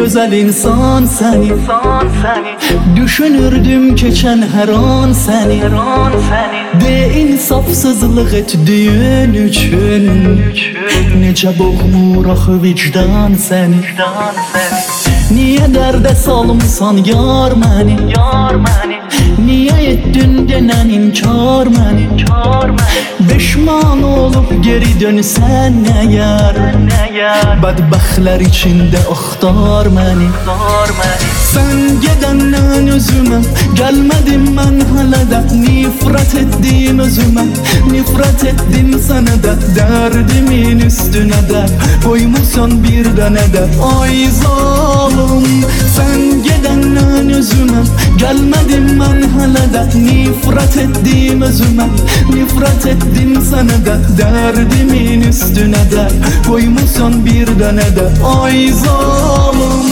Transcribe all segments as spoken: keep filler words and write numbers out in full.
güzel insan seni, İnsan seni, düşünürdüm geçen her an seni. her an seni De insafsızlık etdiğin üçün Necə boğmur axı vicdan seni. Vicdan seni, Niyə dərdə salmısan yar məni? yar məni, Niyə etdin denən inkar məni? kar məni, Peşman olub geri dönsən əgər, nəgər bədbəxtlər içində axtar məni. Zor məni, Sən gedəndən özümə gəlmədim mən hələ də. Nifrət etdim özümə, nifrət etdim sənə də. Dərdimin üstünə də qoymusan bir dənə də. Ay zalım, sən gedəndən özümə gəlmədim mən hələ də. Nifrət etdim özümə, nifrət etdim sənə də. Dərdimin üstünə də qoymusan bir dənə də. Ay zalım.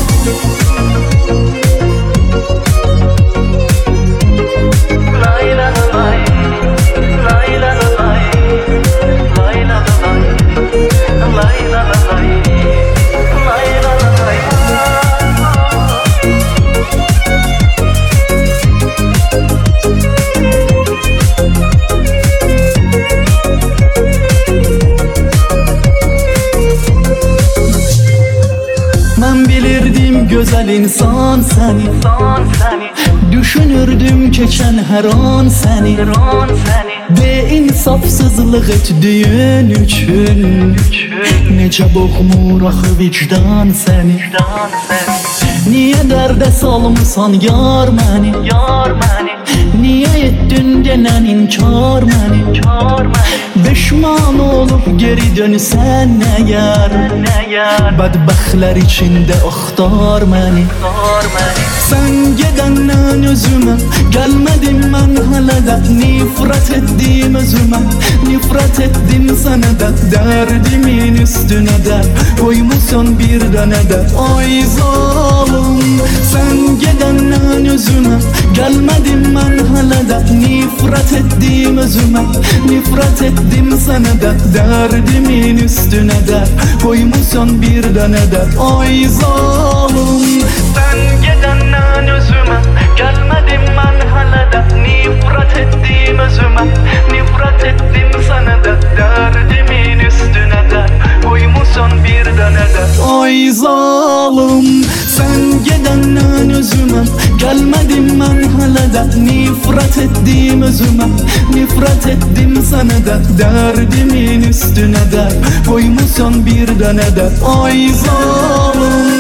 lay la la lay, lay la la lay, lay la la lay, lay la la lay, lay la la lay. Mən bilirdim gözəl insan səni, İnsan seni, düşünürdüm keçən hər an səni. her an seni De insafsızlıq etdiyin üçün Necə boğmur axı vicdan səni. Vicdan seni, Niyə dərdə salmısan yar məni? yar məni, Niyə etdin denən inkar məni? kar məni, Peşman olub geri dönsən əgər, nəgər bədbəxtlər içində axtar məni. Zor məni, Sən gedəndən özümə gəlmədim mən hələ də. Nifrət etdim özümə, nifrət etdim sənə də. Dərdimin üstünə də qoymusan bir dənə də. Ay zalım, sən gedəndən özümə gəlmədim mən hələ də. Nifrət etdim özümə, nifrət etdim sənə də. Dərdimin üstünə də qoymusan bir dənə də. Ay zalım. sen gedəndən özümə gəlmədim mən hələ də. Nifrət etdim özümə, nifrət etdim sənə də. Dərdimin üstünə də qoymusan bir dənə də. Ay zalım, sən gedəndən özümə gəlmədim mən hələ də. Nifrət etdim özümə, nifrət etdim sənə də. Dərdimin üstünə də qoymusan bir dənə də. Ay zalım.